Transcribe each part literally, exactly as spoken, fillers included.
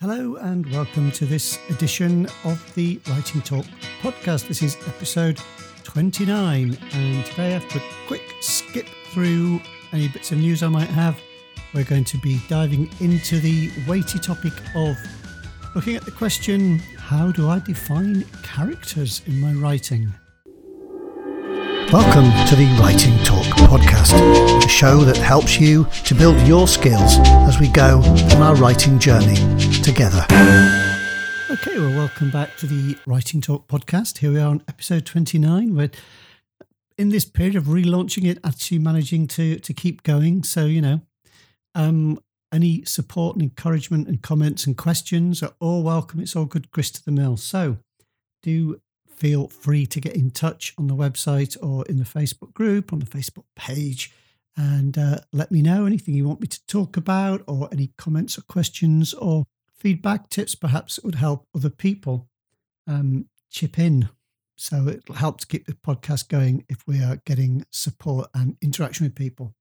Hello and welcome to this edition of the Writing Talk podcast. This is episode twenty-nine, and today, after a quick skip through any bits of news I might have, we're going to be diving into the weighty topic of looking at the question, how do I define characters in my writing? Welcome to the Writing Talk podcast, a show that helps you to build your skills as we go on our writing journey together. Okay, well, welcome back to the Writing Talk podcast. Here we are on episode twenty-nine. We're in this period of relaunching it, actually managing to to keep going. So, you know, um, any support and encouragement and comments and questions are all welcome. It's all good grist to the mill. So do feel free to get in touch on the website or in the Facebook group, on the Facebook page, and uh, let me know anything you want me to talk about, or any comments or questions or feedback, tips perhaps that would help other people um, chip in. So it'll help to keep the podcast going if we are getting support and interaction with people.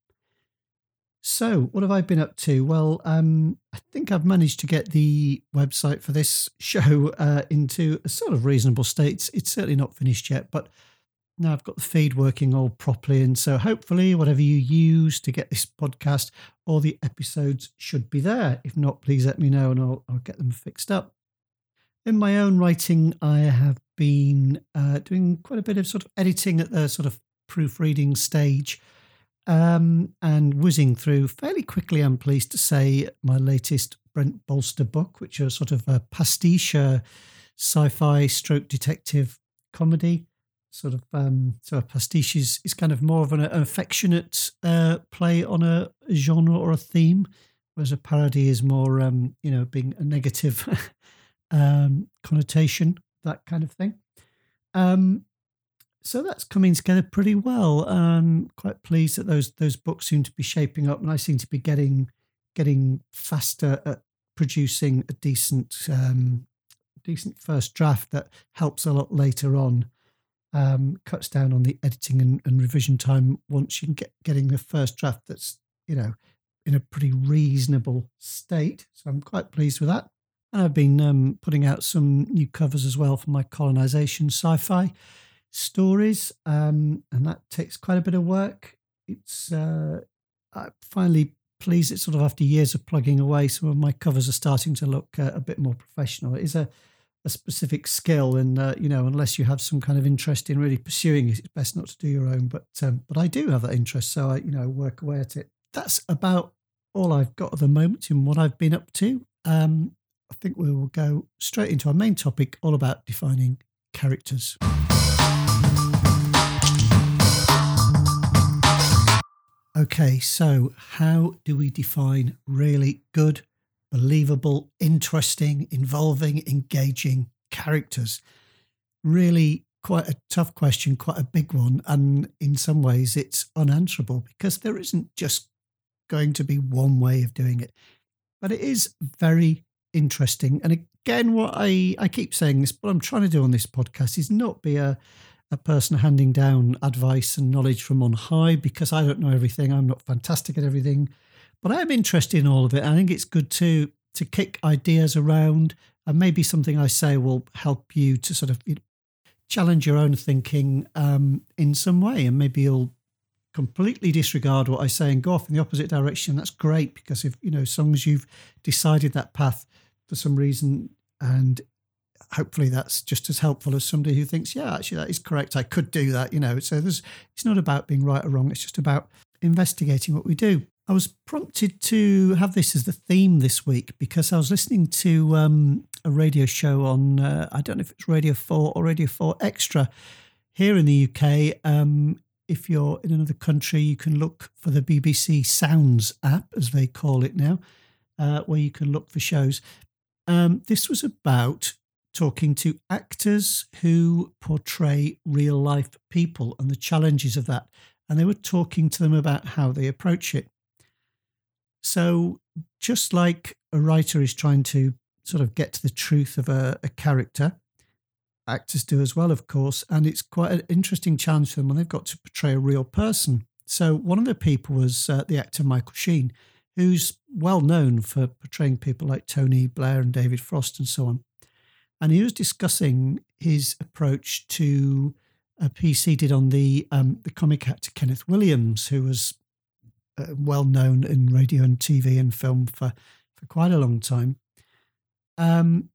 So what have I been up to? Well, um, I think I've managed to get the website for this show uh, into a sort of reasonable state. It's, it's certainly not finished yet, but now I've got the feed working all properly. And so hopefully whatever you use to get this podcast, all the episodes should be there. If not, please let me know and I'll, I'll get them fixed up. In my own writing, I have been uh, doing quite a bit of sort of editing at the sort of proofreading stage. Um, and whizzing through fairly quickly, I'm pleased to say, my latest Brent Bolster book, which is sort of a pastiche uh, sci-fi stroke detective comedy. Sort of, um, so a pastiche is, is kind of more of an, an affectionate uh, play on a genre or a theme, whereas a parody is more, um, you know, being a negative um, connotation, that kind of thing. Um, So that's coming together pretty well. I'm quite pleased that those those books seem to be shaping up, and I seem to be getting getting faster at producing a decent um, decent first draft that helps a lot later on. Um, cuts down on the editing and, and revision time once you can get getting the first draft that's, you know, in a pretty reasonable state. So I'm quite pleased with that. And I've been um, putting out some new covers as well for my colonization sci-fi stories, um, and that takes quite a bit of work. It's uh, I'm finally pleased that sort of after years of plugging away, some of my covers are starting to look uh, a bit more professional. It is a, a specific skill, and uh, you know, unless you have some kind of interest in really pursuing it, it's best not to do your own. But um, but I do have that interest, so I you know work away at it. That's about all I've got at the moment in what I've been up to. Um, I think we will go straight into our main topic, all about defining characters. Okay, so how do we define really good, believable, interesting, involving, engaging characters? Really quite a tough question, quite a big one. And in some ways it's unanswerable because there isn't just going to be one way of doing it. But it is very interesting. And again, what I, I keep saying this, what I'm trying to do on this podcast is not be a a person handing down advice and knowledge from on high, because I don't know everything. I'm not fantastic at everything, but I am interested in all of it. I think it's good to to kick ideas around, and maybe something I say will help you to sort of you know, challenge your own thinking um, in some way, and maybe you'll completely disregard what I say and go off in the opposite direction. That's great, because if you know, as long as you've decided that path for some reason, and hopefully that's just as helpful as somebody who thinks, yeah, actually that is correct, I could do that, you know. So there's, it's not about being right or wrong, it's just about investigating what we do. I was prompted to have this as the theme this week because I was listening to um, a radio show on, uh, I don't know if it's Radio four or Radio four Extra here in the U K. Um, if you're in another country, you can look for the B B C Sounds app, as they call it now, uh, where you can look for shows. Um, this was about talking to actors who portray real life people and the challenges of that. And they were talking to them about how they approach it. So just like a writer is trying to sort of get to the truth of a, a character, actors do as well, of course. And it's quite an interesting challenge for them when they've got to portray a real person. So one of the people was uh, the actor Michael Sheen. who's well known for portraying people like Tony Blair and David Frost and so on. And he was discussing his approach to a piece he did on the um, the comic actor Kenneth Williams, who was uh, well known in radio and T V and film for, for quite a long time. Um,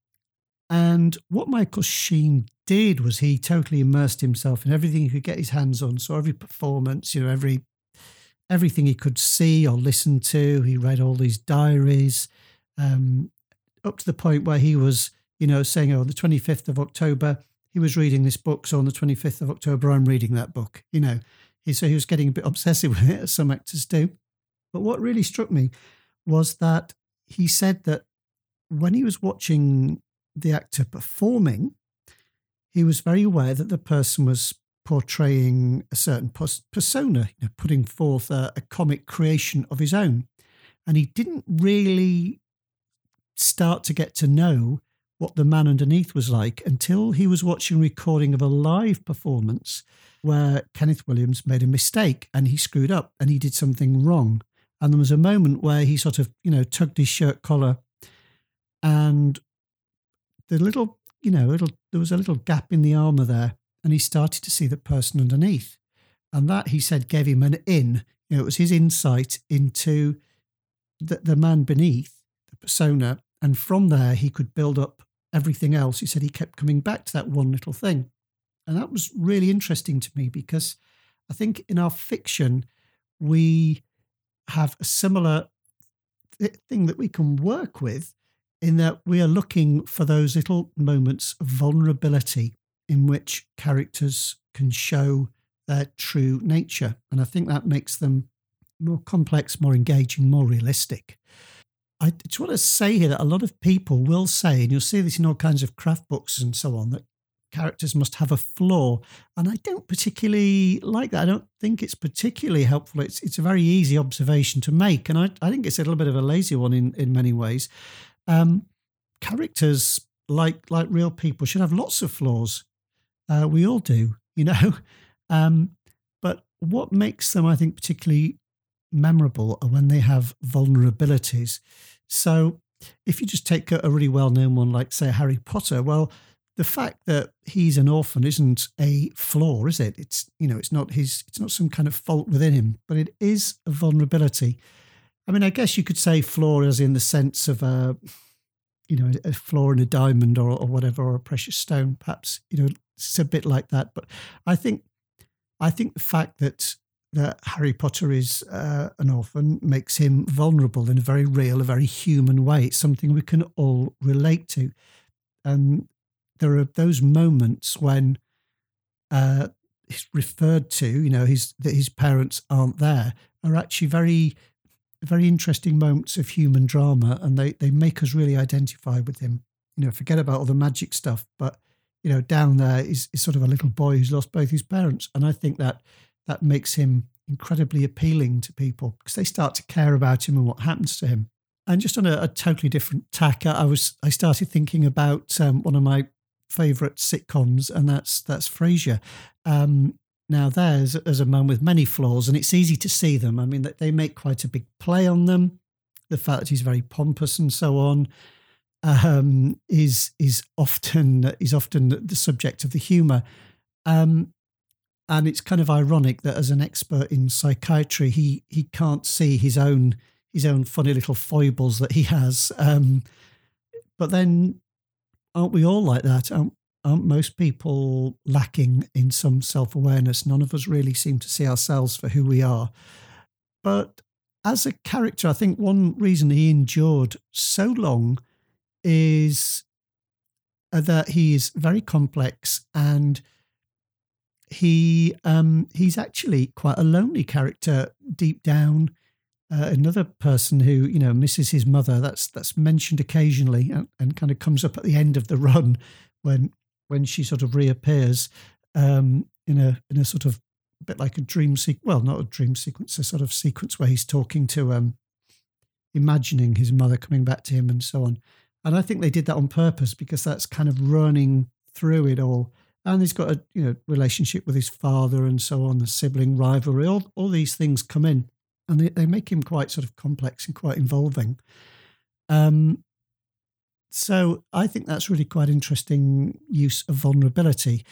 and what Michael Sheen did was he totally immersed himself in everything he could get his hands on. So every performance, you know, every everything he could see or listen to. He read all these diaries, um, up to the point where he was, you know, saying, oh, the twenty-fifth of October, he was reading this book. So on the twenty-fifth of October, I'm reading that book, you know. He, so he was getting a bit obsessive with it, as some actors do. But what really struck me was that he said that when he was watching the actor performing, he was very aware that the person was portraying a certain persona, you know, putting forth a, a comic creation of his own. And he didn't really start to get to know what the man underneath was like until he was watching a recording of a live performance where Kenneth Williams made a mistake and he screwed up and he did something wrong. And there was a moment where he sort of, you know, tugged his shirt collar and the little, you know, little, there was a little gap in the armour there and he started to see the person underneath. And that, he said, gave him an in. You know, it was his insight into the, the man beneath, the persona. And from there, he could build up everything else. He said he kept coming back to that one little thing. And that was really interesting to me because I think in our fiction, we have a similar th- thing that we can work with in that we are looking for those little moments of vulnerability in which characters can show their true nature. And I think that makes them more complex, more engaging, more realistic. I just want to say here that a lot of people will say, and you'll see this in all kinds of craft books and so on, that characters must have a flaw. And I don't particularly like that. I don't think it's particularly helpful. It's it's a very easy observation to make. And I, I think it's a little bit of a lazy one in, in many ways. Um, characters, like like real people, should have lots of flaws. Uh, we all do, you know. Um, but what makes them, I think, particularly memorable are when they have vulnerabilities. So if you just take a, a really well-known one like, say, Harry Potter, well, the fact that he's an orphan isn't a flaw, is it? It's, you know, it's not his, it's not some kind of fault within him, but it is a vulnerability. I mean, I guess you could say flaw as in the sense of a, you know, a flaw in a diamond or, or whatever, or a precious stone, perhaps, you know, it's a bit like that. But I think, I think the fact that that Harry Potter is uh, an orphan makes him vulnerable in a very real, a very human way. It's something we can all relate to. And there are those moments when uh, he's referred to, you know, his that his parents aren't there, are actually very, very interesting moments of human drama, and they they make us really identify with him. You know, forget about all the magic stuff, but you know, down there is, is sort of a little boy who's lost both his parents, and I think that that makes him incredibly appealing to people because they start to care about him and what happens to him. And just on a, a totally different tack, I was I started thinking about um, one of my favourite sitcoms, and that's that's Frasier. Um, now, there's there's a man with many flaws, and it's easy to see them. I mean, that they make quite a big play on them. The fact that he's very pompous and so on um, is is often is often the subject of the humour. Um, And it's kind of ironic that as an expert in psychiatry, he he can't see his own his own funny little foibles that he has. Um, but then, aren't we all like that? Aren't, aren't most people lacking in some self-awareness? None of us really seem to see ourselves for who we are. But as a character, I think one reason he endured so long is that he is very complex, and He um, he's actually quite a lonely character deep down. Uh, another person who, you know, misses his mother. That's that's mentioned occasionally, and, and kind of comes up at the end of the run when when she sort of reappears um, in a in a sort of a bit like a dream sequence. Well, not a dream sequence, a sort of sequence where he's talking to, um, imagining his mother coming back to him and so on. And I think they did that on purpose because that's kind of running through it all. And he's got a, you know, relationship with his father and so on, the sibling rivalry, all, all these things come in. and they, they make him quite sort of complex and quite involving. Um, so I think that's really quite interesting use of vulnerability.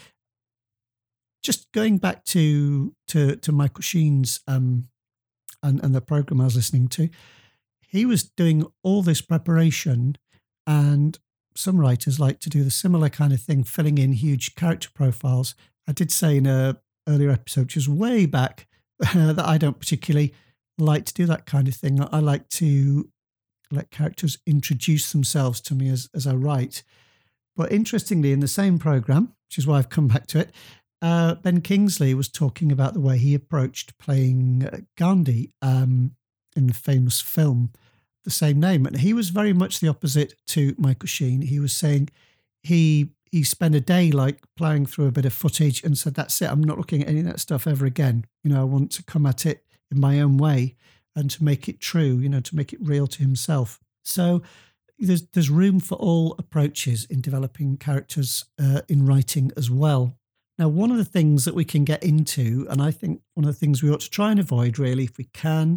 Just going back to to, to Michael Sheen's um, and, and the program I was listening to, he was doing all this preparation, and some writers like to do the similar kind of thing, filling in huge character profiles. I did say in a earlier episode, which was way back, uh, that I don't particularly like to do that kind of thing. I like to let characters introduce themselves to me as, as I write. But interestingly, in the same program, which is why I've come back to it, uh, Ben Kingsley was talking about the way he approached playing uh, Gandhi um, in the famous film, the same name. And he was very much the opposite to Michael Sheen. He was saying he he spent a day like ploughing through a bit of footage and said, that's it, I'm not looking at any of that stuff ever again. You know, I want to come at it in my own way and to make it true, you know, to make it real to himself. So there's there's room for all approaches in developing characters uh, in writing as well. Now, one of the things that we can get into, and I think one of the things we ought to try and avoid really if we can,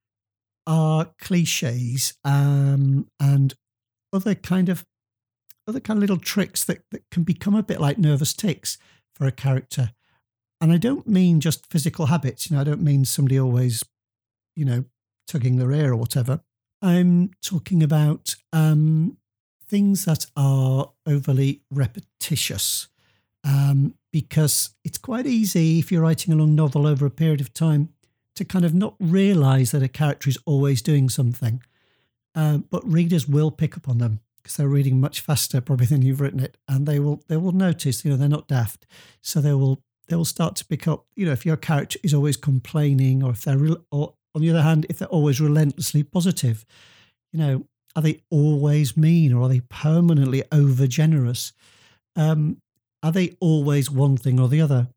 are cliches um, and other kind of other kind of little tricks that, that can become a bit like nervous tics for a character. And I don't mean just physical habits. You know, I don't mean somebody always, you know, tugging their ear or whatever. I'm talking about um, things that are overly repetitious, um, because it's quite easy if you're writing a long novel over a period of time to kind of not realise that a character is always doing something. Uh, but readers will pick up on them because they're reading much faster probably than you've written it, and they will they will notice, you know, they're not daft. So they will they will start to pick up, you know, if your character is always complaining, or if they're, re- or on the other hand, if they're always relentlessly positive, you know, are they always mean, or are they permanently over generous? Um, are they always one thing or the other?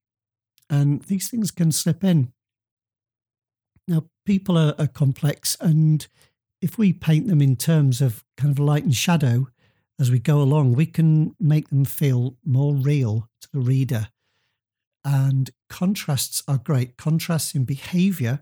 And these things can slip in. Now, people are, are complex, and if we paint them in terms of kind of light and shadow as we go along, we can make them feel more real to the reader. And contrasts are great. Contrasts in behaviour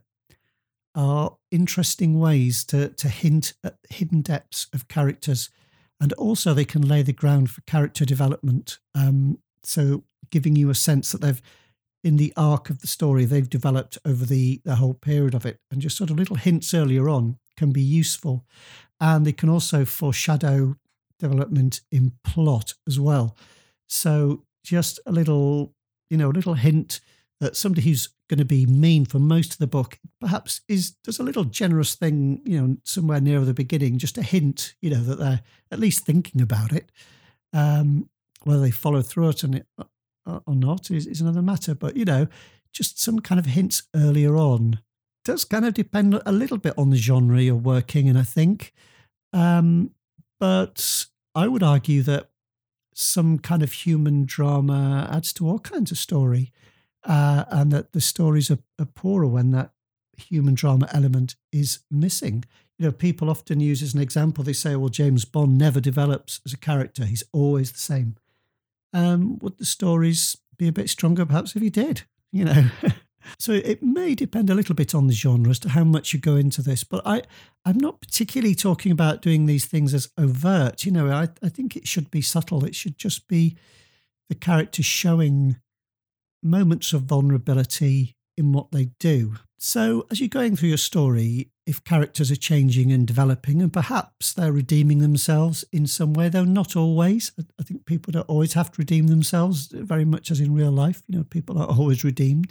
are interesting ways to, to hint at hidden depths of characters. And also they can lay the ground for character development. Um, so giving you a sense that they've, in the arc of the story, they've developed over the, the whole period of it. And just sort of little hints earlier on can be useful. And they can also foreshadow development in plot as well. So just a little, you know, a little hint that somebody who's going to be mean for most of the book perhaps is does a little generous thing, you know, somewhere near the beginning, just a hint, you know, that they're at least thinking about it. Um, whether they follow through it and it or not is, is another matter. But, you know, just some kind of hints earlier on does kind of depend a little bit on the genre you're working in, I think. Um, but I would argue that some kind of human drama adds to all kinds of story, uh, and that the stories are, are poorer when that human drama element is missing. You know, people often use as an example, they say, well, James Bond never develops as a character. He's always the same. Um, would the stories be a bit stronger perhaps if he did, you know? So it may depend a little bit on the genre as to how much you go into this. But I, I'm not particularly talking about doing these things as overt. You know, I, I think it should be subtle. It should just be the character showing moments of vulnerability in what they do. So as you're going through your story, if characters are changing and developing, and perhaps they're redeeming themselves in some way, though not always. I think people don't always have to redeem themselves, very much as in real life. You know, people are always redeemed.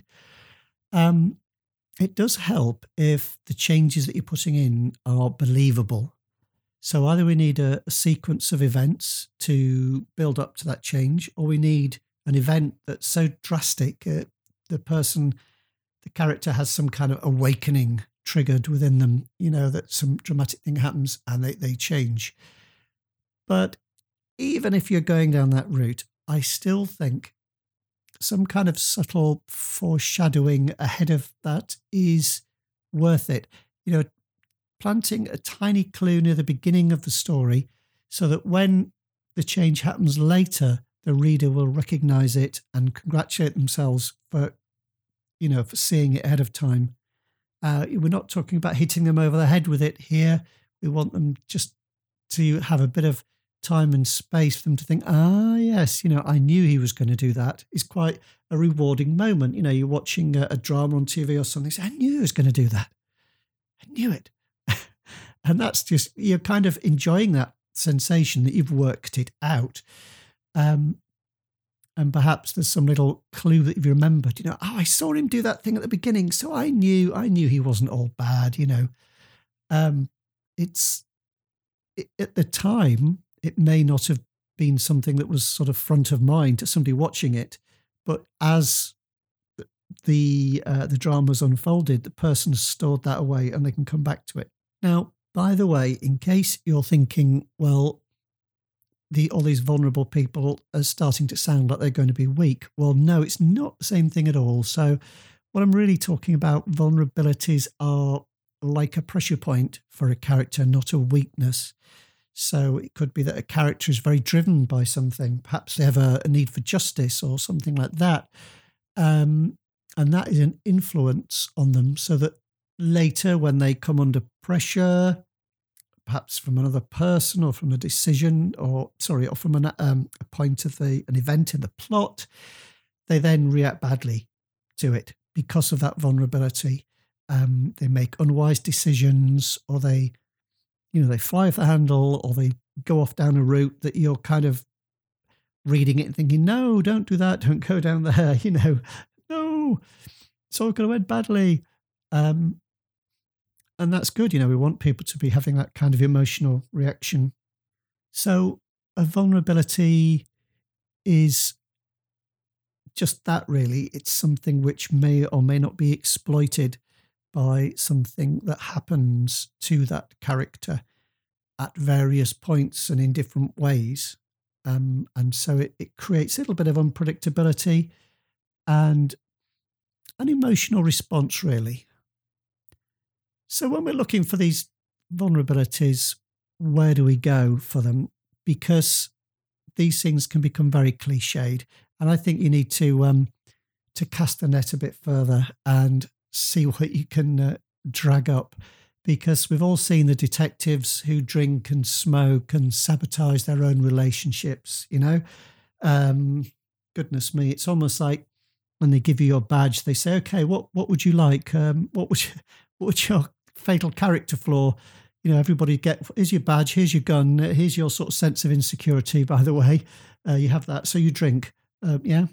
Um, it does help if the changes that you're putting in are believable. So either we need a, a sequence of events to build up to that change, or we need an event that's so drastic, uh, the person, the character has some kind of awakening triggered within them, you know, that some dramatic thing happens and they, they change. But even if you're going down that route, I still think some kind of subtle foreshadowing ahead of that is worth it. You know, planting a tiny clue near the beginning of the story so that when the change happens later, the reader will recognise it and congratulate themselves for, you know, for seeing it ahead of time. Uh, we're not talking about hitting them over the head with it here. We want them just to have a bit of time and space for them to think, ah, yes, you know, I knew he was going to do that. It's quite a rewarding moment. You know, you're watching a, a drama on T V or something, say, I knew he was going to do that. I knew it. And that's just, you're kind of enjoying that sensation that you've worked it out. Um, and perhaps there's some little clue that you've remembered, you know, oh, I saw him do that thing at the beginning, so I knew, I knew he wasn't all bad, you know. Um, it's, it, at the time, it may not have been something that was sort of front of mind to somebody watching it, but as the uh, the drama's unfolded, the person has stored that away and they can come back to it. Now, by the way, in case you're thinking, well, the all these vulnerable people are starting to sound like they're going to be weak. Well, no, it's not the same thing at all. So what I'm really talking about, vulnerabilities are like a pressure point for a character, not a weakness. So it could be that a character is very driven by something. Perhaps they have a, a need for justice or something like that. Um, and that is an influence on them, so that later when they come under pressure, perhaps from another person or from a decision or, sorry, or from an, um, a point of the an event in the plot, they then react badly to it because of that vulnerability. Um, they make unwise decisions, or they, you know, they fly off the handle, or they go off down a route that you're kind of reading it and thinking, no, don't do that. Don't go down there. You know, no, it's all going to end badly. Um, and that's good. You know, we want people to be having that kind of emotional reaction. So a vulnerability is just that, really. It's something which may or may not be exploited by something that happens to that character at various points and in different ways. Um, and so it, it creates a little bit of unpredictability and an emotional response, really. So when we're looking for these vulnerabilities, where do we go for them? Because these things can become very cliched. And I think you need to um, to cast the net a bit further and see what you can uh, drag up, because we've all seen the detectives who drink and smoke and sabotage their own relationships, you know. Um, goodness me, it's almost like when they give you your badge, they say, okay, what what would you like? Um, what would you, what would your fatal character flaw? You know, everybody get, here's your badge, here's your gun, here's your sort of sense of insecurity, by the way. Uh, you have that, so you drink. Um, yeah.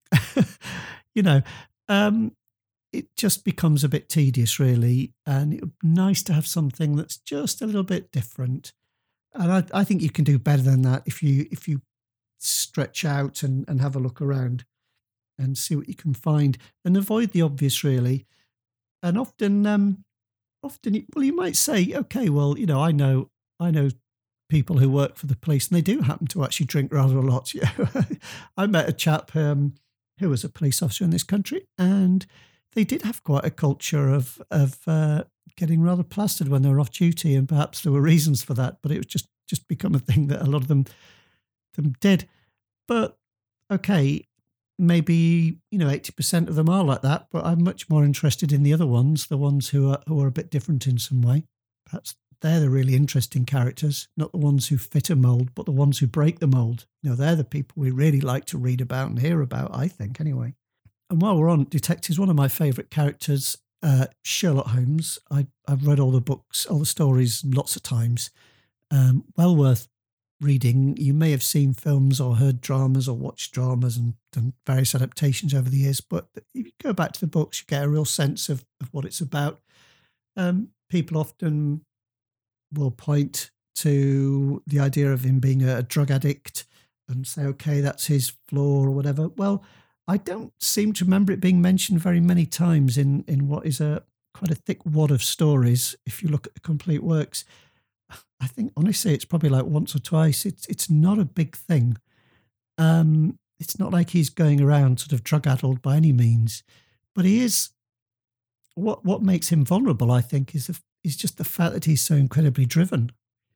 you know, um, it just becomes a bit tedious, really, and it's nice to have something that's just a little bit different. And I, I think you can do better than that if you if you stretch out and, and have a look around and see what you can find, and avoid the obvious, really. And often, um, often, well, you might say, okay, well, you know, I know, I know people who work for the police, and they do happen to actually drink rather a lot. You know, I met a chap um, who was a police officer in this country, and they did have quite a culture of of uh, getting rather plastered when they were off duty, and perhaps there were reasons for that, but it was just just become a thing that a lot of them them did. But okay, maybe, you know, eighty percent of them are like that, but I'm much more interested in the other ones, the ones who are who are a bit different in some way. Perhaps they're the really interesting characters, not the ones who fit a mould, but the ones who break the mould. You know, they're the people we really like to read about and hear about, I think, anyway. And while we're on detectives, one of my favourite characters, uh, Sherlock Holmes. I, I've read all the books, all the stories lots of times. Um, well worth reading. You may have seen films or heard dramas or watched dramas and done various adaptations over the years, but if you go back to the books, you get a real sense of, of what it's about. Um, people often will point to the idea of him being a drug addict and say, okay, that's his flaw or whatever. Well, I don't seem to remember it being mentioned very many times in, in what is a quite a thick wad of stories. If you look at the complete works, I think honestly it's probably like once or twice. It's it's not a big thing. Um, it's not like he's going around sort of drug addled by any means, but he is. What what makes him vulnerable, I think, is the, is just the fact that he's so incredibly driven.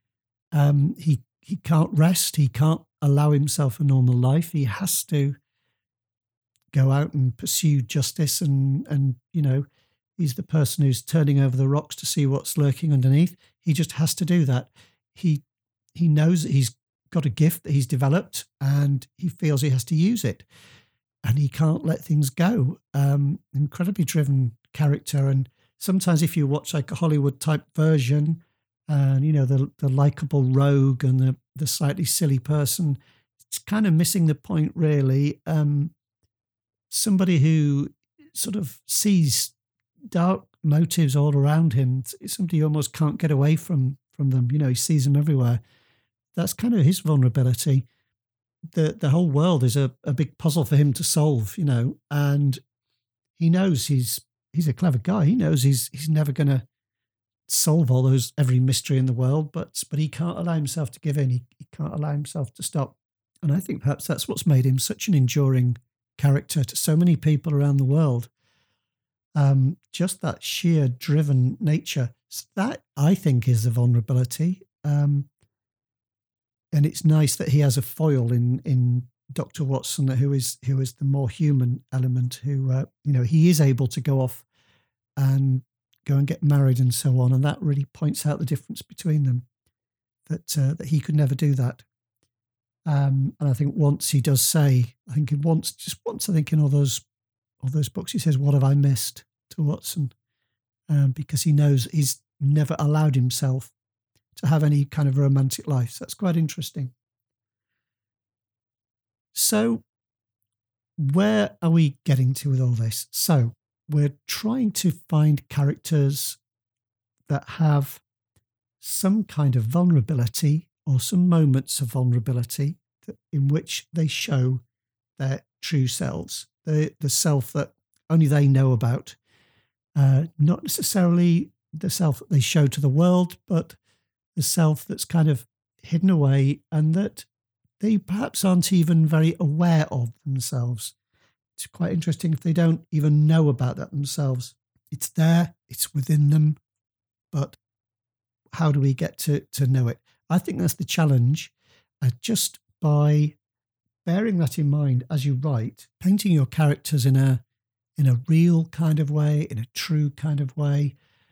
Um, he he can't rest. He can't allow himself a normal life. He has to go out and pursue justice, and and you know, He's the person who's turning over the rocks to see what's lurking underneath. He just has to do that. He he knows that he's got a gift that he's developed, and he feels he has to use it, and he can't let things go. Um, incredibly driven character, and sometimes if you watch like a Hollywood type version, and you know the the likable rogue and the the slightly silly person, it's kind of missing the point, really. Um, somebody who sort of sees dark motives all around him. It's somebody who almost can't get away from from them. You know, he sees them everywhere. That's kind of his vulnerability. The the whole world is a, a big puzzle for him to solve, you know, and he knows he's he's a clever guy. He knows he's he's never going to solve all those every mystery in the world, but but he can't allow himself to give in. He, he can't allow himself to stop. And I think perhaps that's what's made him such an enduring character to so many people around the world. Um, just that sheer driven nature. So that, I think, is the vulnerability. Um, and it's nice that he has a foil in in Doctor Watson, who is who is the more human element. Who uh, you know he is able to go off and go and get married and so on, and that really points out the difference between them. That uh, that he could never do that. Um, and I think once he does say, I think once, just once, I think in all those all those books, he says, "What have I missed?" to Watson, um, because he knows he's never allowed himself to have any kind of romantic life. So that's quite interesting. So where are we getting to with all this? So we're trying to find characters that have some kind of vulnerability or some moments of vulnerability that, in which they show their true selves, the, the self that only they know about. Uh, not necessarily the self that they show to the world, but the self that's kind of hidden away and that they perhaps aren't even very aware of themselves. It's quite interesting if they don't even know about that themselves. It's there, it's within them, but how do we get to, to know it? I think that's the challenge. Uh, just by bearing that in mind as you write, painting your characters in a in a real kind of way, in a true kind of way,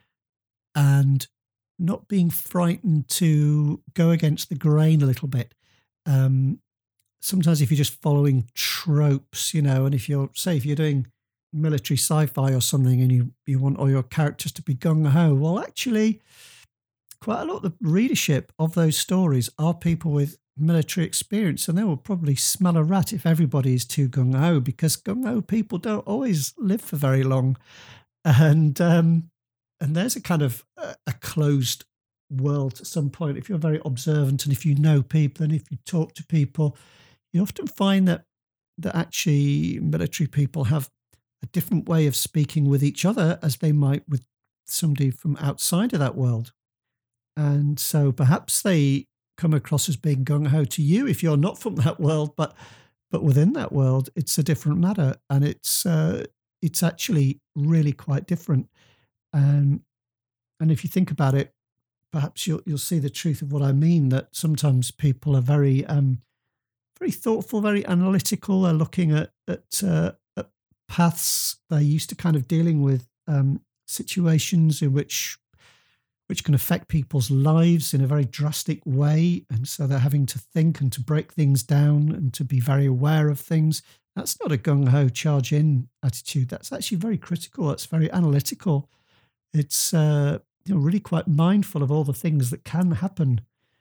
and not being frightened to go against the grain a little bit. Um, sometimes if you're just following tropes, you know, and if you're, say, if you're doing military sci-fi or something and you, you want all your characters to be gung-ho, well, actually, quite a lot of the readership of those stories are people with military experience, and they will probably smell a rat if everybody is too gung-ho, because gung-ho people don't always live for very long. And um, and there's a kind of a, a closed world at some point. If you're very observant and if you know people and if you talk to people, you often find that that actually military people have a different way of speaking with each other as they might with somebody from outside of that world. And so perhaps they come across as being gung-ho to you if you're not from that world, but but within that world, it's a different matter, and it's uh, it's actually really quite different. Um, and if you think about it, perhaps you'll you'll see the truth of what I mean. That sometimes people are very um, very thoughtful, very analytical. They're looking at at, uh, at paths. They're used to kind of dealing with um, situations in which. which can affect people's lives in a very drastic way. And so they're having to think and to break things down and to be very aware of things. That's not a gung-ho charge-in attitude. That's actually very critical. It's very analytical. It's uh, you know, really quite mindful of all the things that can happen.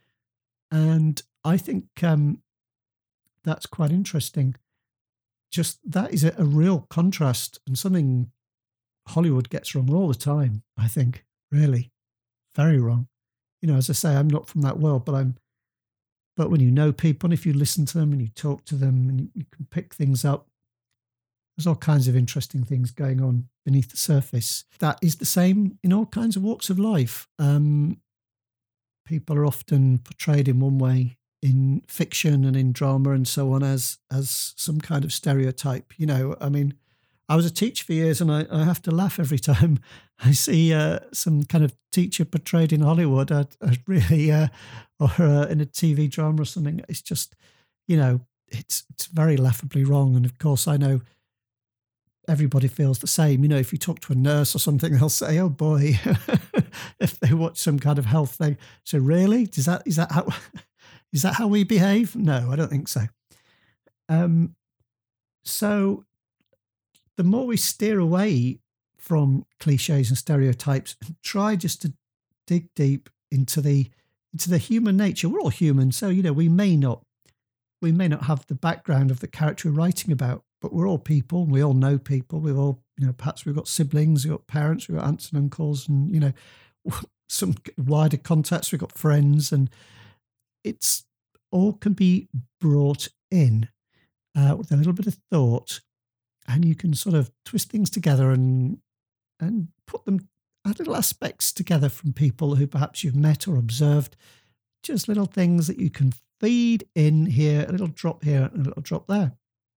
And I think um, that's quite interesting. Just that is a, a real contrast and something Hollywood gets wrong all the time, I think, really. Very wrong. You know, as I say, I'm not from that world, but I'm, but when you know people, and if you listen to them and you talk to them and you, you can pick things up, there's all kinds of interesting things going on beneath the surface. That is the same in all kinds of walks of life. Um, people are often portrayed in one way in fiction and in drama and so on as, as some kind of stereotype. You know, I mean, I was a teacher for years, and I, I have to laugh every time I see uh, some kind of teacher portrayed in Hollywood. I, I really, uh, or uh, in a T V drama or something. It's just, you know, it's it's very laughably wrong. And of course, I know everybody feels the same. You know, if you talk to a nurse or something, they'll say, "Oh boy," if they watch some kind of health thing. So really, does that is that how is that how we behave? No, I don't think so. Um, so the more we steer away from cliches and stereotypes and try just to dig deep into the into the human nature. We're all human, so you know we may not we may not have the background of the character we're writing about, but we're all people. And we all know people. We've all, you know, perhaps we've got siblings, we've got parents, we've got aunts and uncles, and you know, some wider contacts. We've got friends, and it's all can be brought in uh, with a little bit of thought, and you can sort of twist things together and and put them add little aspects together from people who perhaps you've met or observed. Just little things that you can feed in here, a little drop here and a little drop there.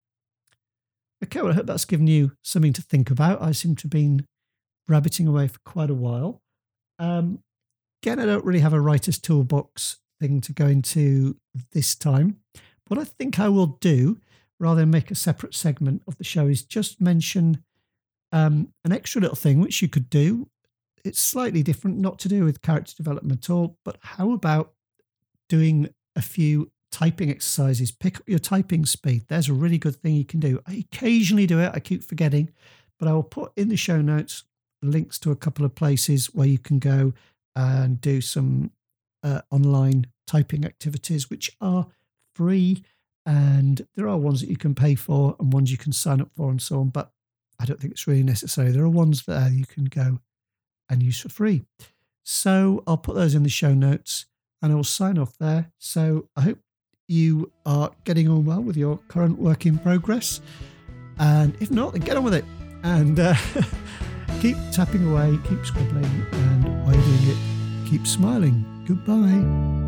Okay, well, I hope that's given you something to think about. I seem to have been rabbiting away for quite a while. Um, again, I don't really have a writer's toolbox thing to go into this time. What I think I will do, rather than make a separate segment of the show, is just mention um, an extra little thing which you could do. It's slightly different, not to do with character development at all, but how about doing a few typing exercises? Pick up your typing speed. There's a really good thing you can do. I occasionally do it. I keep forgetting, but I will put in the show notes links to a couple of places where you can go and do some uh, online typing activities, which are free. And there are ones that you can pay for and ones you can sign up for and so on. But I don't think it's really necessary. There are ones there you can go and use for free. So I'll put those in the show notes and I will sign off there. So I hope you are getting on well with your current work in progress. And if not, then get on with it. And uh, keep tapping away, keep scribbling, and while you're doing it, keep smiling. Goodbye.